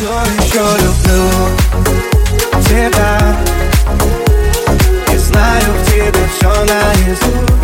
Все еще люблю тебя и знаю в тебе все наизусть.